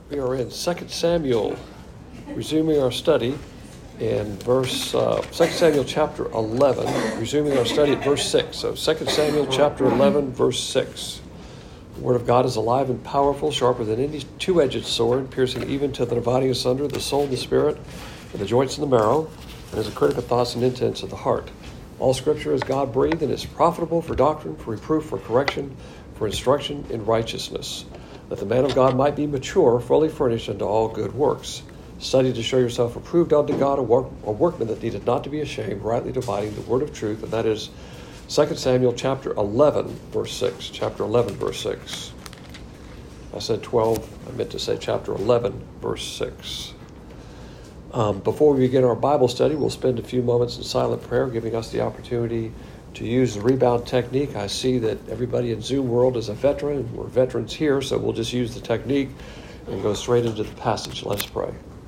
We are in 2 Samuel, resuming our study in 2 Samuel chapter 11, resuming our study at verse 6. So 2 Samuel chapter 11, verse 6. The word of God is alive and powerful, sharper than any two-edged sword, piercing even to the dividing asunder the soul and the spirit, and the joints and the marrow, and is a critic of thoughts and intents of the heart. All Scripture is God-breathed and is profitable for doctrine, for reproof, for correction, for instruction in righteousness, that the man of God might be mature, fully furnished unto all good works. Study to show yourself approved unto God, a workman that needeth not to be ashamed, rightly dividing the word of truth, and that is 2 Samuel chapter 11, verse 6. Chapter 11, verse 6. I said 12. I meant to say chapter 11, verse 6. Before we begin our Bible study, we'll spend a few moments in silent prayer, giving us the opportunity to use the rebound technique. I see that everybody in Zoom world is a veteran, and we're veterans here, so we'll just use the technique and go straight into the passage. Let's pray.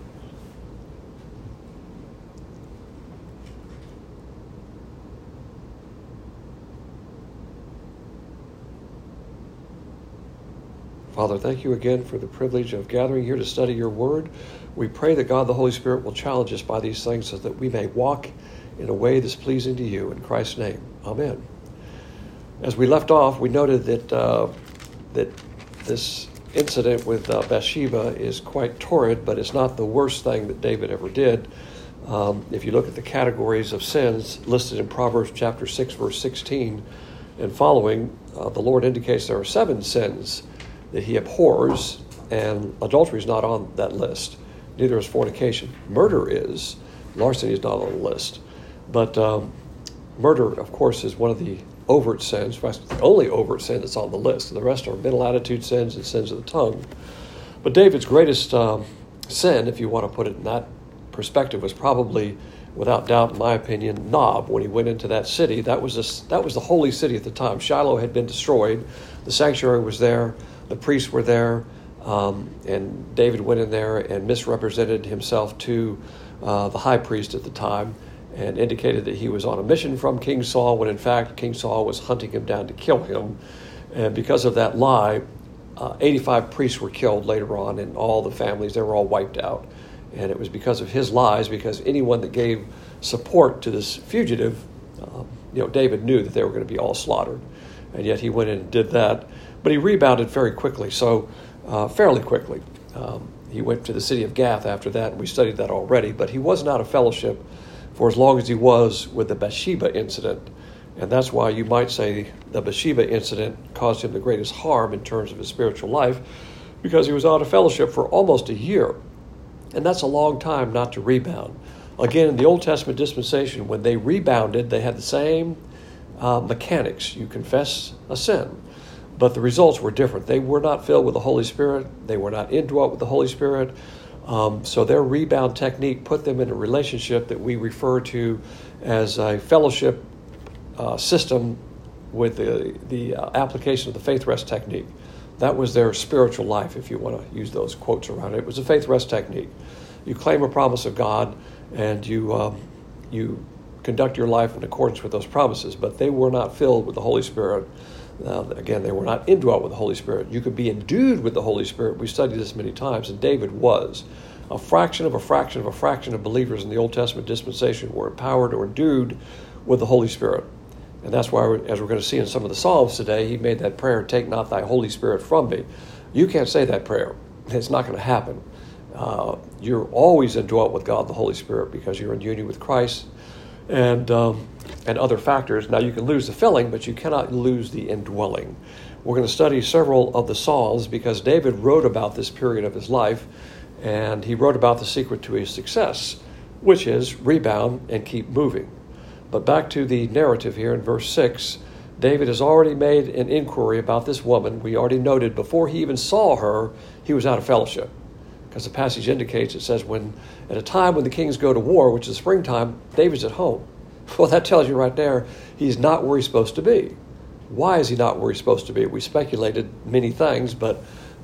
Father, thank you again for the privilege of gathering here to study your word. We pray that God the Holy Spirit will challenge us by these things so that we may walk in a way that's pleasing to you. In Christ's name, amen. As we left off, we noted that this incident with Bathsheba is quite torrid, but it's not the worst thing that David ever did. If you look at the categories of sins listed in Proverbs chapter 6, verse 16 and following, the Lord indicates there are 7 sins that he abhors, and adultery is not on that list. Neither is fornication. Murder is. Larceny is not on the list. But murder, of course, is one of the overt sins. In fact, the only overt sin that's on the list. The rest are mental attitude sins and sins of the tongue. But David's greatest sin, if you want to put it in that perspective, was probably, without doubt, in my opinion, Nob. When he went into that city, that was the holy city at the time. Shiloh had been destroyed. The sanctuary was there. The priests were there. And David went in there and misrepresented himself to the high priest at the time, and indicated that he was on a mission from King Saul, when in fact King Saul was hunting him down to kill him. And because of that lie, 85 priests were killed later on, and all the families, they were all wiped out. And it was because of his lies, because anyone that gave support to this fugitive, David knew that they were going to be all slaughtered. And yet he went in and did that. But he rebounded very quickly, fairly quickly. He went to the city of Gath after that, and we studied that already. But he wasn't out of fellowship for as long as he was with the Bathsheba incident. And that's why you might say the Bathsheba incident caused him the greatest harm in terms of his spiritual life, because he was out of fellowship for almost a year. And that's a long time not to rebound. Again, in the Old Testament dispensation, when they rebounded, they had the same mechanics. You confess a sin, but the results were different. They were not filled with the Holy Spirit. They were not indwelt with the Holy Spirit. So their rebound technique put them in a relationship that we refer to as a fellowship system with the application of the faith rest technique. That was their spiritual life, if you want to use those quotes around it. It was a faith rest technique. You claim a promise of God, and you conduct your life in accordance with those promises, but they were not filled with the Holy Spirit. Again, they were not indwelt with the Holy Spirit. You could be endued with the Holy Spirit. We studied this many times, and David was. A fraction of a fraction of a fraction of believers in the Old Testament dispensation were empowered or endued with the Holy Spirit. And that's why, as we're going to see in some of the Psalms today, he made that prayer, "Take not thy Holy Spirit from me." You can't say that prayer. It's not going to happen. You're always indwelt with God, the Holy Spirit, because you're in union with Christ and other factors. Now, you can lose the filling, but you cannot lose the indwelling. We're going to study several of the Psalms because David wrote about this period of his life, and he wrote about the secret to his success, which is rebound and keep moving. But back to the narrative here in verse 6, David has already made an inquiry about this woman. We already noted before he even saw her, he was out of fellowship. Because the passage indicates, it says, when at a time when the kings go to war, which is springtime, David's at home. Well, that tells you right there, he's not where he's supposed to be. Why is he not where he's supposed to be? We speculated many things, but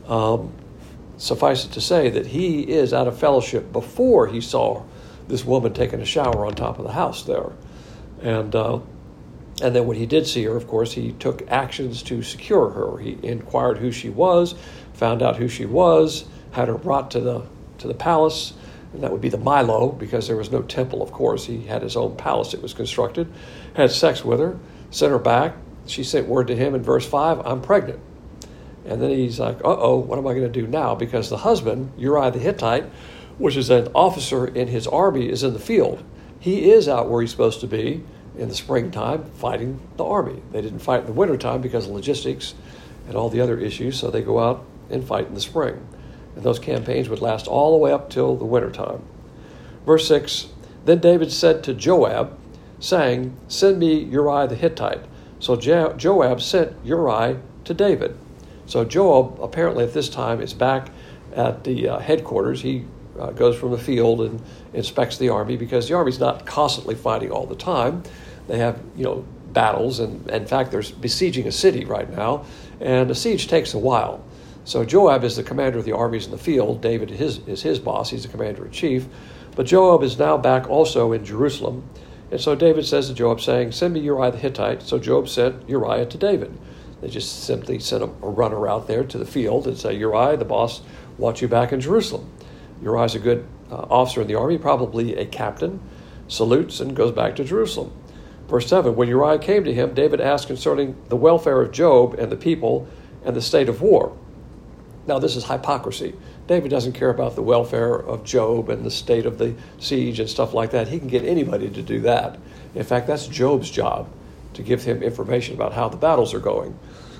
suffice it to say that he is out of fellowship before he saw this woman taking a shower on top of the house there. And then when he did see her, of course, he took actions to secure her. He inquired who she was, found out who she was, had her brought to the palace, and that would be the Milo, because there was no temple, of course. He had his own palace that was constructed, had sex with her, sent her back. She sent word to him in verse 5, I'm pregnant. And then he's like, uh-oh, what am I going to do now? Because the husband, Uriah the Hittite, which is an officer in his army, is in the field. He is out where he's supposed to be in the springtime fighting the army. They didn't fight in the wintertime because of logistics and all the other issues, so they go out and fight in the spring. And those campaigns would last all the way up till the wintertime. Verse 6, Then David said to Joab, saying, Send me Uriah the Hittite. So Joab sent Uriah to David. So Joab apparently at this time is back at the headquarters. He goes from the field and inspects the army, because the army's not constantly fighting all the time. They have, battles, and in fact, they're besieging a city right now, and a siege takes a while. So Joab is the commander of the armies in the field. David is his boss. He's the commander-in-chief. But Joab is now back also in Jerusalem. And so David says to Joab, saying, Send me Uriah the Hittite. So Joab sent Uriah to David. They just simply sent a runner out there to the field and say, Uriah, the boss wants you back in Jerusalem. Uriah's a good officer in the army, probably a captain, salutes and goes back to Jerusalem. Verse 7, When Uriah came to him, David asked concerning the welfare of Joab and the people and the state of war. Now, this is hypocrisy. David doesn't care about the welfare of Joab and the state of the siege and stuff like that. He can get anybody to do that. In fact, that's Joab's job, to give him information about how the battles are going.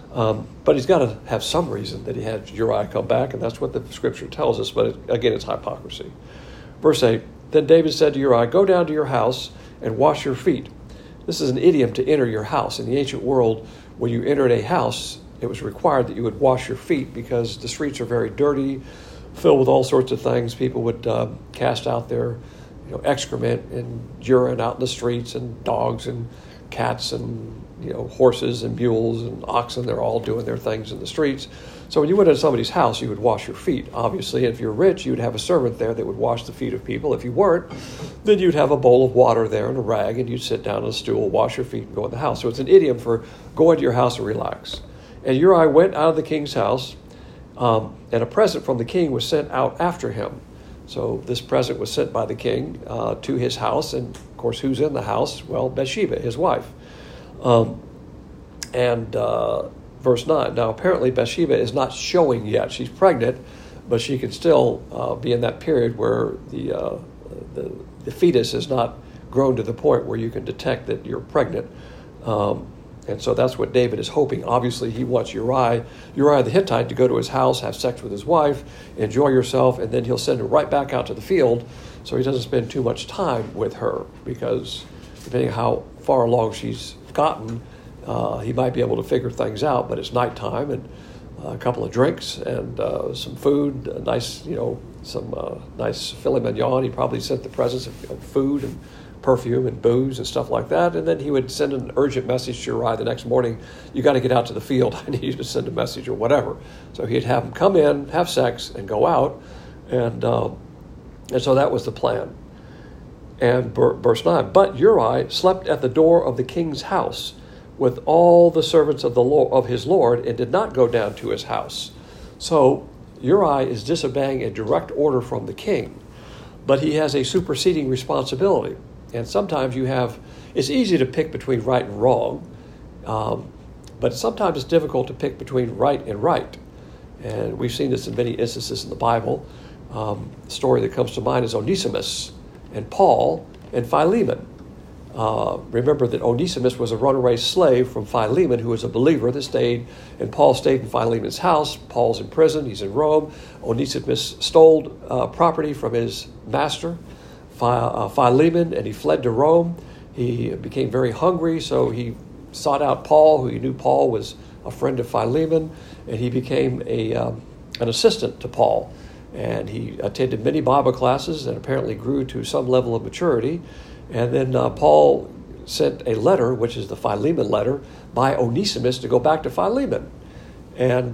But he's got to have some reason that he had Uriah come back, and that's what the scripture tells us. But again, it's hypocrisy. Verse 8, Then David said to Uriah, Go down to your house and wash your feet. This is an idiom, to enter your house. In the ancient world, when you entered a house, it was required that you would wash your feet, because the streets are very dirty, filled with all sorts of things. People would cast out their excrement and urine out in the streets, and dogs and cats and horses and mules and oxen. They're all doing their things in the streets. So when you went into somebody's house, you would wash your feet, obviously. If you're rich, you'd have a servant there that would wash the feet of people. If you weren't, then you'd have a bowl of water there and a rag, and you'd sit down on a stool, wash your feet, and go in the house. So it's an idiom for go into your house and relax. And Uriah went out of the king's house, and a present from the king was sent out after him. So this present was sent by the king to his house, and of course, who's in the house? Well, Bathsheba, his wife. Verse 9, now apparently Bathsheba is not showing yet. She's pregnant, but she can still be in that period where the fetus is not grown to the point where you can detect that you're pregnant. And so that's what David is hoping. Obviously, he wants Uriah the Hittite to go to his house, have sex with his wife, enjoy yourself, and then he'll send her right back out to the field so he doesn't spend too much time with her, because depending on how far along she's gotten, he might be able to figure things out. But it's nighttime, and a couple of drinks and some food, some nice filet mignon. He probably sent the presents of food and perfume and booze and stuff like that, and then he would send an urgent message to Uriah the next morning, you got to get out to the field, I need you to send a message or whatever. So he'd have him come in, have sex, and go out, and so that was the plan. And verse 9, but Uriah slept at the door of the king's house with all the servants of his Lord, and did not go down to his house. So Uriah is disobeying a direct order from the king, but he has a superseding responsibility. And sometimes it's easy to pick between right and wrong, but sometimes it's difficult to pick between right and right. And we've seen this in many instances in the Bible. The story that comes to mind is Onesimus and Paul and Philemon. Remember that Onesimus was a runaway slave from Philemon, who was a believer that stayed, and Paul stayed in Philemon's house. Paul's in prison. He's in Rome. Onesimus stole property from his master, Philemon, and he fled to Rome. He became very hungry, so he sought out Paul, who he knew Paul was a friend of Philemon, and he became an assistant to Paul. And he attended many Bible classes and apparently grew to some level of maturity. And then Paul sent a letter, which is the Philemon letter, by Onesimus to go back to Philemon. And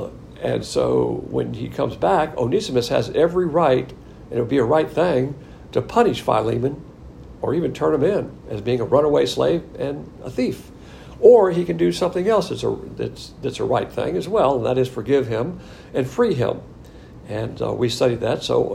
so when he comes back, Onesimus has every right, and it would be a right thing, to punish Philemon or even turn him in as being a runaway slave and a thief. Or he can do something else that's a right thing as well, and that is forgive him and free him. And we studied that. So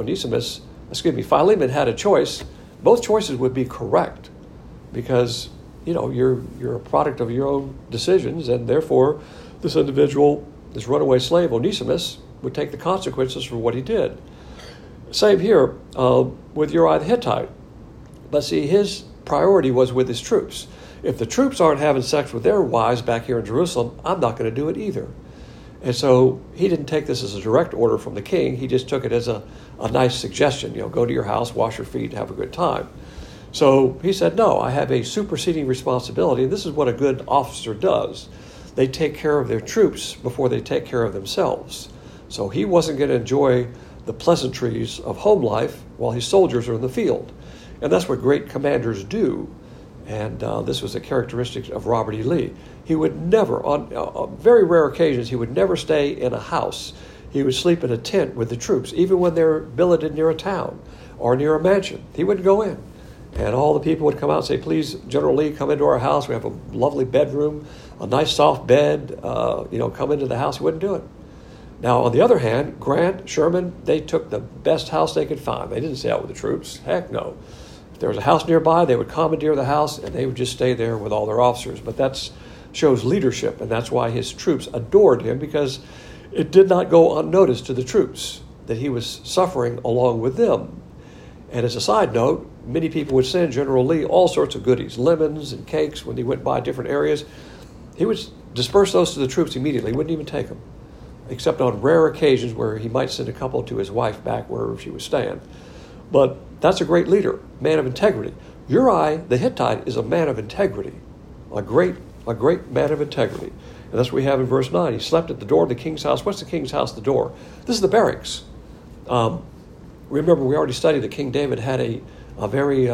Philemon had a choice. Both choices would be correct because, you're a product of your own decisions, and therefore this individual, this runaway slave, Onesimus, would take the consequences for what he did. Same here with Uriah the Hittite. But see, his priority was with his troops. If the troops aren't having sex with their wives back here in Jerusalem, I'm not going to do it either. And so he didn't take this as a direct order from the king. He just took it as a nice suggestion. Go to your house, wash your feet, have a good time. So he said, no, I have a superseding responsibility. And this is what a good officer does. They take care of their troops before they take care of themselves. So he wasn't going to enjoy the pleasantries of home life while his soldiers are in the field. And that's what great commanders do. And this was a characteristic of Robert E. Lee. He would never, on very rare occasions, he would never stay in a house. He would sleep in a tent with the troops, even when they're billeted near a town or near a mansion. He wouldn't go in. And all the people would come out and say, please, General Lee, come into our house. We have a lovely bedroom, a nice soft bed. Come into the house. He wouldn't do it. Now, on the other hand, Grant, Sherman, they took the best house they could find. They didn't stay out with the troops. Heck no. If there was a house nearby, they would commandeer the house, and they would just stay there with all their officers. But that shows leadership, and that's why his troops adored him, because it did not go unnoticed to the troops that he was suffering along with them. And as a side note, many people would send General Lee all sorts of goodies, lemons and cakes when he went by different areas. He would disperse those to the troops immediately. He wouldn't even take them, except on rare occasions where he might send a couple to his wife back wherever she was staying. But that's a great leader, man of integrity. Uriah the Hittite is a man of integrity, a great man of integrity. And that's what we have in verse 9. He slept at the door of the king's house. What's the king's house, the door? This is the barracks. Remember, we already studied that King David had a very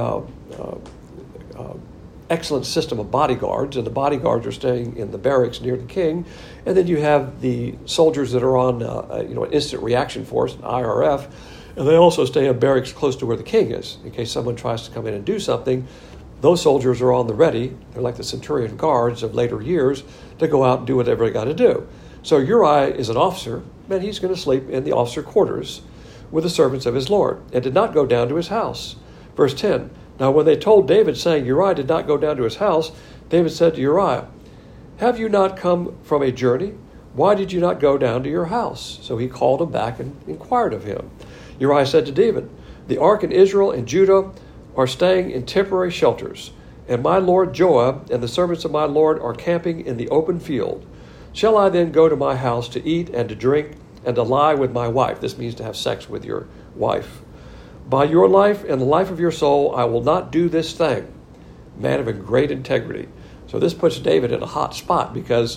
excellent system of bodyguards, and the bodyguards are staying in the barracks near the king. And then you have the soldiers that are on an instant reaction force, an IRF, and they also stay in barracks close to where the king is. In case someone tries to come in and do something, those soldiers are on the ready. They're like the centurion guards of later years to go out and do whatever they got to do. So Uriah is an officer, and he's going to sleep in the officer quarters with the servants of his Lord, and did not go down to his house. Verse 10, now when they told David, saying, Uriah did not go down to his house, David said to Uriah, have you not come from a journey? Why did you not go down to your house? So he called him back and inquired of him. Uriah said to David, the ark in Israel and Judah are staying in temporary shelters, and my lord Joab and the servants of my lord are camping in the open field. Shall I then go to my house to eat and to drink and to lie with my wife? This means to have sex with your wife. By your life and the life of your soul, I will not do this thing. Man of a great integrity. So this puts David in a hot spot, because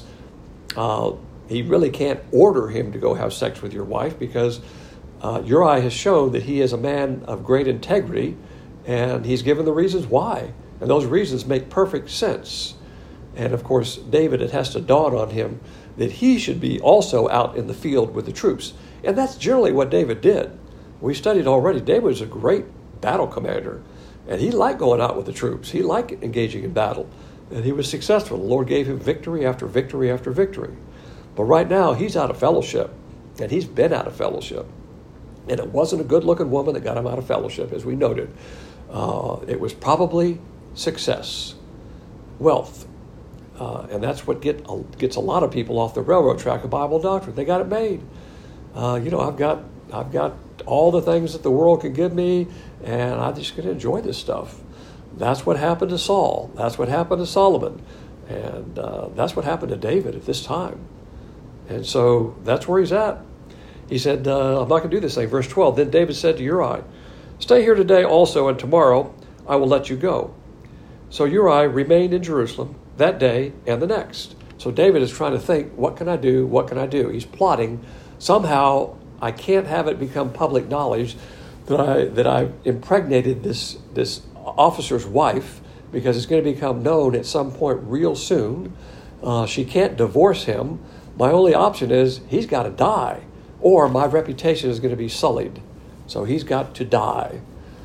he really can't order him to go have sex with your wife, because Uriah has shown that he is a man of great integrity, and he's given the reasons why. And those reasons make perfect sense. And of course, David, it has to dawn on him that he should be also out in the field with the troops. And that's generally what David did. We studied already, David was a great battle commander, and he liked going out with the troops. He liked engaging in battle, and he was successful. The Lord gave him victory after victory after victory. But right now, he's out of fellowship, and he's been out of fellowship. And it wasn't a good-looking woman that got him out of fellowship, as we noted. It was probably success, wealth. And that's what gets a lot of people off the railroad track of Bible doctrine. They got it made. I've got all the things that the world can give me, and I'm just going to enjoy this stuff. That's what happened to Saul. That's what happened to Solomon. And that's what happened to David at this time. And so that's where he's at. He said, I'm not going to do this thing. Verse 12, then David said to Uriah, stay here today also, and tomorrow I will let you go. So Uriah remained in Jerusalem that day and the next. So David is trying to think, what can I do? What can I do? He's plotting. Somehow I can't have it become public knowledge that I impregnated this officer's wife, because it's going to become known at some point real soon. She can't divorce him. My only option is he's got to die, or my reputation is going to be sullied. So he's got to die.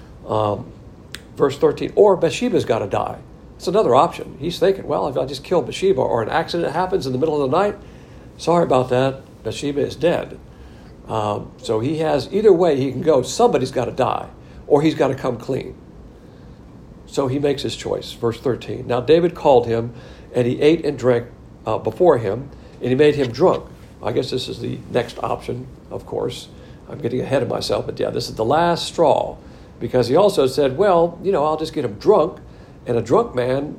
Verse 13, or Bathsheba's got to die. It's another option. He's thinking, well, if I just kill Bathsheba, or an accident happens in the middle of the night, sorry about that, Bathsheba is dead. So he has, either way he can go, somebody's got to die, or he's got to come clean. So he makes his choice. Verse 13. Now David called him, and he ate and drank before him, and he made him drunk. I guess this is the next option, of course. I'm getting ahead of myself, but yeah, this is the last straw. Because he also said, well, I'll just get him drunk, and a drunk man,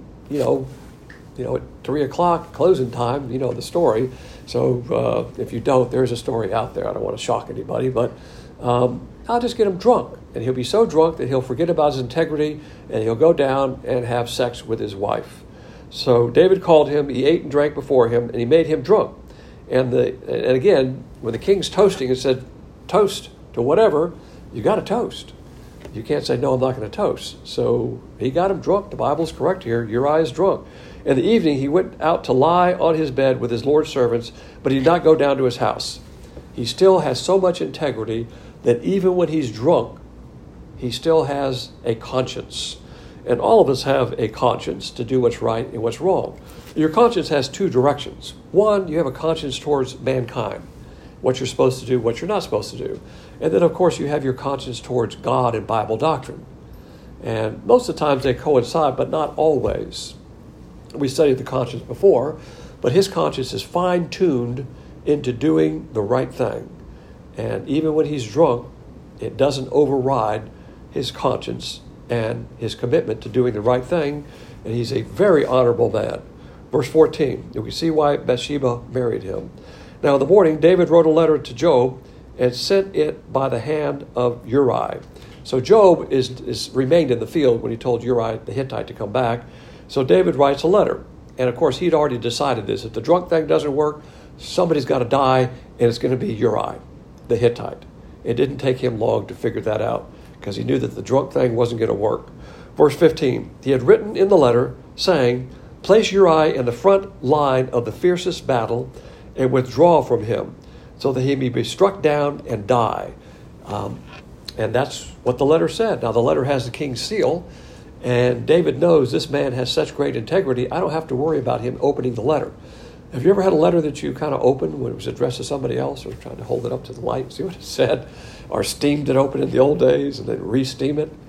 at 3 o'clock, closing time, the story. So if you don't, there's a story out there. I don't want to shock anybody, but I'll just get him drunk. And he'll be so drunk that he'll forget about his integrity, and he'll go down and have sex with his wife. So David called him, he ate and drank before him, and he made him drunk. And again, when the king's toasting, it said, toast to whatever, you got to toast. You can't say, no, I'm not going to toast. So he got him drunk. The Bible's correct here. Uriah is drunk. In the evening, he went out to lie on his bed with his Lord's servants, but he did not go down to his house. He still has so much integrity that even when he's drunk, he still has a conscience. And all of us have a conscience to do what's right and what's wrong. Your conscience has two directions. One, you have a conscience towards mankind, what you're supposed to do, what you're not supposed to do. And then, of course, you have your conscience towards God and Bible doctrine. And most of the times they coincide, but not always. We studied the conscience before, but his conscience is fine-tuned into doing the right thing. And even when he's drunk, it doesn't override his conscience and his commitment to doing the right thing. And he's a very honorable man. Verse 14, we see why Bathsheba married him. Now in the morning, David wrote a letter to Job and sent it by the hand of Uriah. So Job is remained in the field when he told Uriah the Hittite to come back. So David writes a letter. And of course, he'd already decided this. If the drunk thing doesn't work, somebody's got to die, and it's going to be Uriah, the Hittite. It didn't take him long to figure that out because he knew that the drunk thing wasn't going to work. Verse 15, he had written in the letter saying, place Uriah in the front line of the fiercest battle and withdraw from him so that he may be struck down and die. And that's what the letter said. Now, the letter has the king's seal, and David knows this man has such great integrity, I don't have to worry about him opening the letter. Have you ever had a letter that you kind of opened when it was addressed to somebody else, or tried to hold it up to the light and see what it said, or steamed it open in the old days and then re-steam it?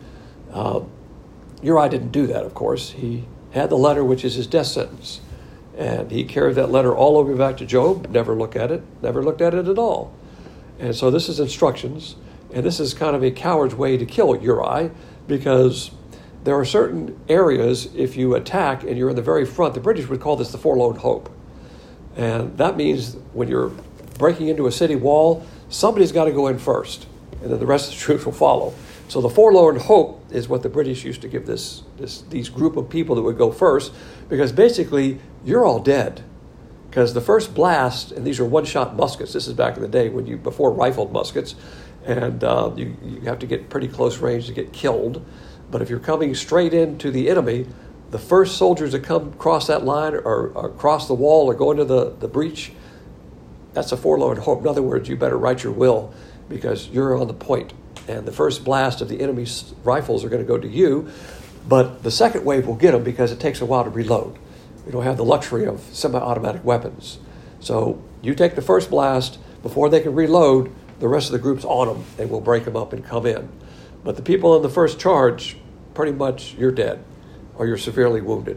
Uriah didn't do that, of course. He had the letter, which is his death sentence. And he carried that letter all over back to Job, never looked at it at all. And so this is instructions, and this is kind of a coward's way to kill Uriah, because there are certain areas, if you attack and you're in the very front, the British would call this the forlorn hope. And that means when you're breaking into a city wall, somebody's got to go in first, and then the rest of the troops will follow. So the forlorn hope is what the British used to give these group of people that would go first, because basically you're all dead. Because the first blast, and these are one-shot muskets. This is back in the day before rifled muskets, and you have to get pretty close range to get killed. But if you're coming straight into the enemy, the first soldiers that come across that line or across the wall or go into the breach, that's a forlorn hope. In other words, you better write your will because you're on the point. And the first blast of the enemy's rifles are going to go to you. But the second wave will get them because it takes a while to reload. We don't have the luxury of semi-automatic weapons. So you take the first blast. Before they can reload, the rest of the group's on them and we'll break them up and come in. But the people in the first charge, pretty much you're dead or you're severely wounded.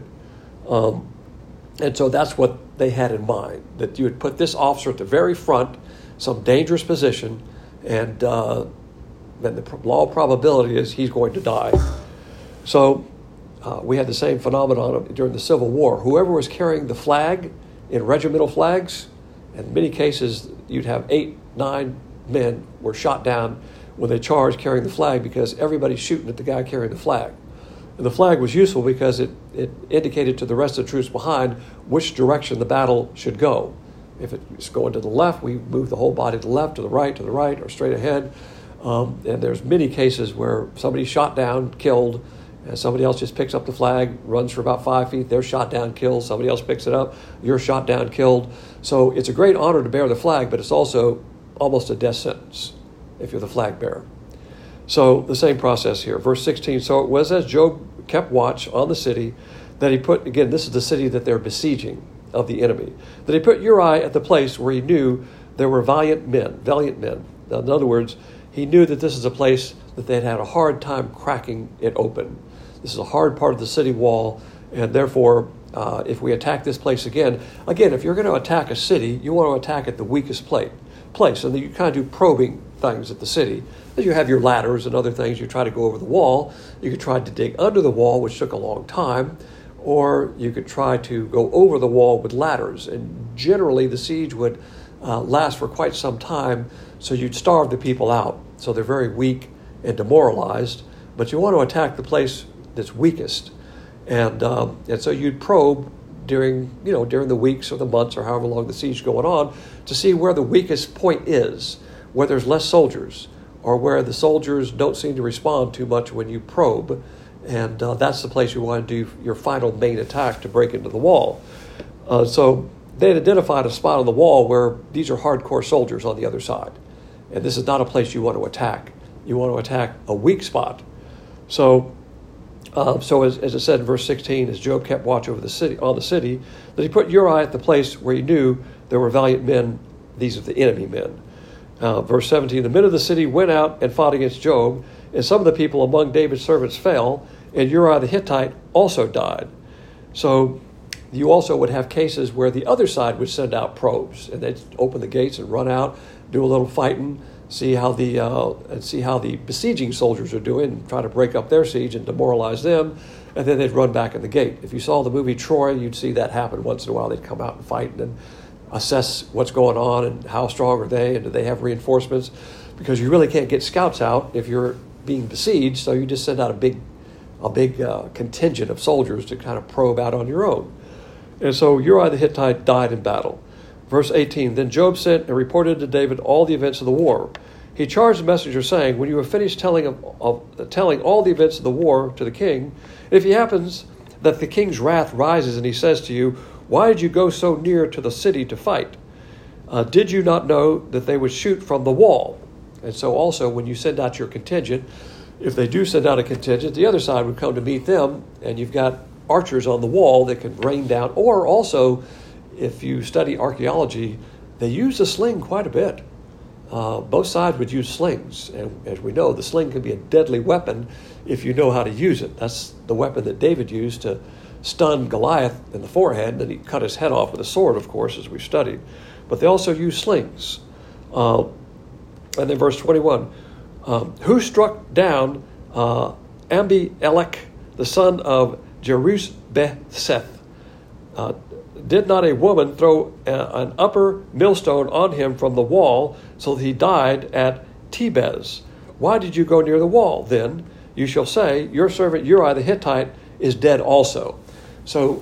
And so that's what they had in mind, that you would put this officer at the very front, some dangerous position, and then the law of probability is he's going to die. So we had the same phenomenon during the Civil War. Whoever was carrying the flag in regimental flags, in many cases you'd have 8, 9 men were shot down when they charged carrying the flag because everybody's shooting at the guy carrying the flag. And the flag was useful because it indicated to the rest of the troops behind which direction the battle should go. If it's going to the left, we move the whole body to the left, to the right, or straight ahead. And there's many cases where somebody's shot down, killed, and somebody else just picks up the flag, runs for about 5 feet, they're shot down, killed, somebody else picks it up, you're shot down, killed. So it's a great honor to bear the flag, but it's also almost a death sentence if you're the flag bearer. So the same process here. Verse 16, so it was as Job kept watch on the city that he put, again, this is the city that they're besieging of the enemy, that he put Uriah at the place where he knew there were valiant men, In other words, he knew that this is a place that they'd had a hard time cracking it open. This is a hard part of the city wall, and therefore, if we attack this place again, if you're going to attack a city, you want to attack at the weakest place, and you kind of do probing things at the city. You have your ladders and other things. You try to go over the wall. You could try to dig under the wall, which took a long time, or you could try to go over the wall with ladders. And generally, the siege would last for quite some time, so you'd starve the people out. So they're very weak and demoralized, but you want to attack the place that's weakest. And so you'd probe during the weeks or the months or however long the siege is going on to see where the weakest point is, where there's less soldiers, or where the soldiers don't seem to respond too much when you probe. And that's the place you want to do your final main attack to break into the wall. So they had identified a spot on the wall where these are hardcore soldiers on the other side. And this is not a place you want to attack. You want to attack a weak spot. So as it said in verse 16, as Joab kept watch over the city, that he put Uri at the place where he knew there were valiant men, these are the enemy men. Verse 17, the men of the city went out and fought against Joab, and some of the people among David's servants fell, and Uri the Hittite also died. So you also would have cases where the other side would send out probes, and they'd open the gates and run out, do a little fighting, see how the besieging soldiers are doing, and try to break up their siege and demoralize them, and then they'd run back in the gate. If you saw the movie Troy, you'd see that happen once in a while. They'd come out and fight and then assess what's going on and how strong are they and do they have reinforcements, because you really can't get scouts out if you're being besieged, so you just send out a big contingent of soldiers to kind of probe out on your own. And so Uri the Hittite died in battle. Verse 18, then Joab sent and reported to David all the events of the war. He charged the messenger, saying, when you have finished telling all the events of the war to the king, if it happens that the king's wrath rises and he says to you, why did you go so near to the city to fight? Did you not know that they would shoot from the wall? And so also when you send out your contingent, if they do send out a contingent, the other side would come to meet them, and you've got archers on the wall that can rain down. Or also, if you study archaeology, they use the sling quite a bit. Both sides would use slings, and as we know, the sling can be a deadly weapon if you know how to use it. That's the weapon that David used to stun Goliath in the forehead, and then he cut his head off with a sword, of course, as we've studied. But they also use slings. And then verse 21, who struck down Ambielech, the son of Jerus-Bethseth? Did not a woman throw an upper millstone on him from the wall, so that he died at Tebez? Why did you go near the wall? Then you shall say, your servant Uri the Hittite is dead also. So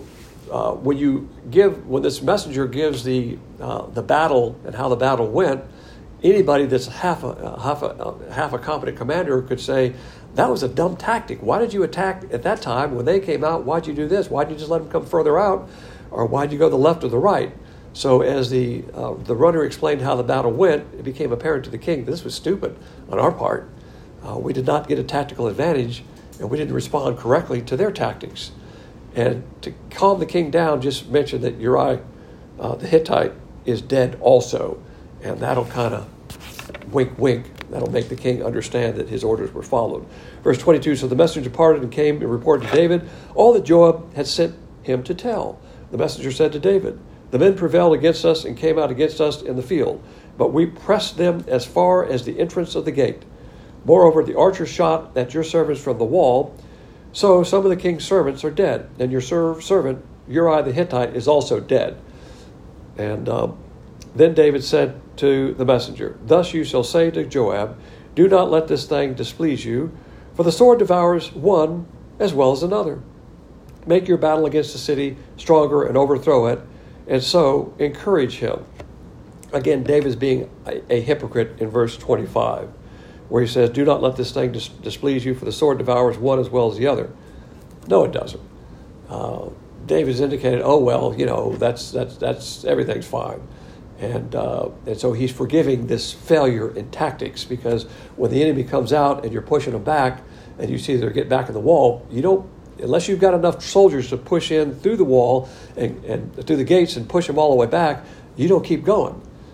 when this messenger gives the battle and how the battle went, anybody that's half a competent commander could say, that was a dumb tactic. Why did you attack at that time when they came out? Why'd you do this? Why'd you just let them come further out? Or why'd you go to the left or the right? So as the runner explained how the battle went, it became apparent to the king this was stupid on our part. We did not get a tactical advantage, and we didn't respond correctly to their tactics. And to calm the king down, just mention that Uri the Hittite is dead also. And that'll kind of wink, wink. That'll make the king understand that his orders were followed. Verse 22, so the messenger departed and came and reported to David all that Joab had sent him to tell. The messenger said to David, the men prevailed against us and came out against us in the field, but we pressed them as far as the entrance of the gate. Moreover, the archers shot at your servants from the wall, so some of the king's servants are dead, and your servant Uri the Hittite is also dead. And then David said to the messenger, thus you shall say to Joab, do not let this thing displease you, for the sword devours one as well as another. Make your battle against the city stronger and overthrow it, and so encourage him. Again, David's being a hypocrite in verse 25, where he says, do not let this thing displease you, for the sword devours one as well as the other. No, it doesn't. David's indicated, that's everything's fine. And so he's forgiving this failure in tactics, because when the enemy comes out and you're pushing them back and you see they're getting back in the wall, unless you've got enough soldiers to push in through the wall and through the gates and push them all the way back, you don't keep going.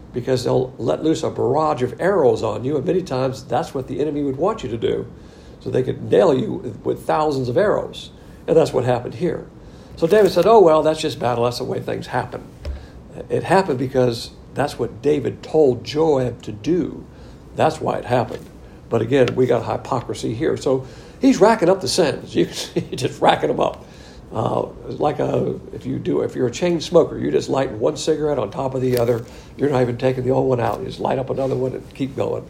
because they'll let loose a barrage of arrows on you, and many times that's what the enemy would want you to do, so they could nail you with thousands of arrows. And that's what happened here. So David said, oh, well, that's just battle. That's the way things happen. It happened because that's what David told Joab to do. That's why it happened. But again, we got hypocrisy here. So he's racking up the sins. You can see he's just racking them up. If you're a chain smoker, you're just lighting one cigarette on top of the other. You're not even taking the old one out. You just light up another one and keep going.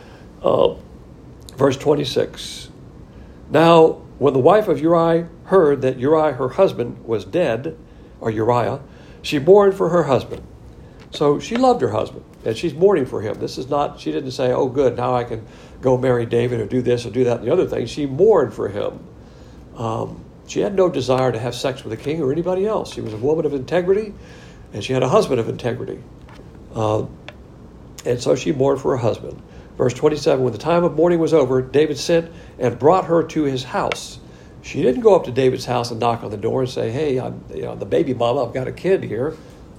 Verse 26. Now, when the wife of Uriah heard that Uriah, her husband, was dead, or Uriah, she mourned for her husband. So she loved her husband, and she's mourning for him. She didn't say, oh, good, now I can go marry David or do this or do that and the other thing. She mourned for him. She had no desire to have sex with the king or anybody else. She was a woman of integrity, and she had a husband of integrity. And so she mourned for her husband. Verse 27, when the time of mourning was over, David sent and brought her to his house. She didn't go up to David's house and knock on the door and say, hey, I'm the baby mama, I've got a kid here.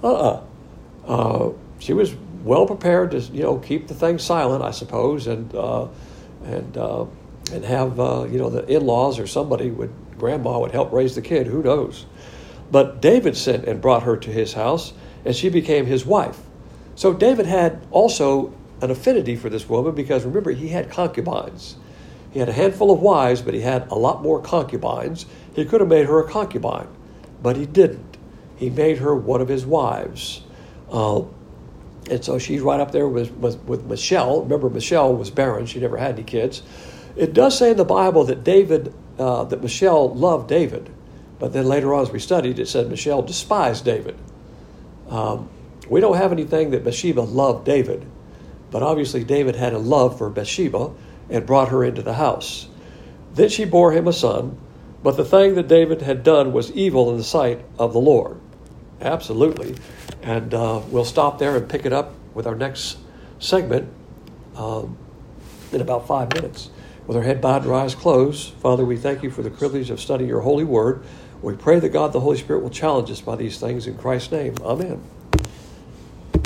She was well prepared to, keep the thing silent, I suppose, and have, the in-laws or somebody grandma would help raise the kid, who knows. But David sent and brought her to his house, and she became his wife. So David had also an affinity for this woman because, remember, he had concubines. He had a handful of wives, but he had a lot more concubines. He could have made her a concubine, but he didn't. He made her one of his wives. And so she's right up there with Michelle. Remember, Michelle was barren. She never had any kids. It does say in the Bible that that Michelle loved David. But then later on, as we studied, it said Michelle despised David. We don't have anything that Bathsheba loved David. But obviously David had a love for Bathsheba and brought her into the house. Then she bore him a son, but the thing that David had done was evil in the sight of the Lord. Absolutely. And we'll stop there and pick it up with our next segment in about 5 minutes. With our head bowed and our eyes closed, Father, we thank you for the privilege of studying your holy word. We pray that God, the Holy Spirit, will challenge us by these things in Christ's name. Amen.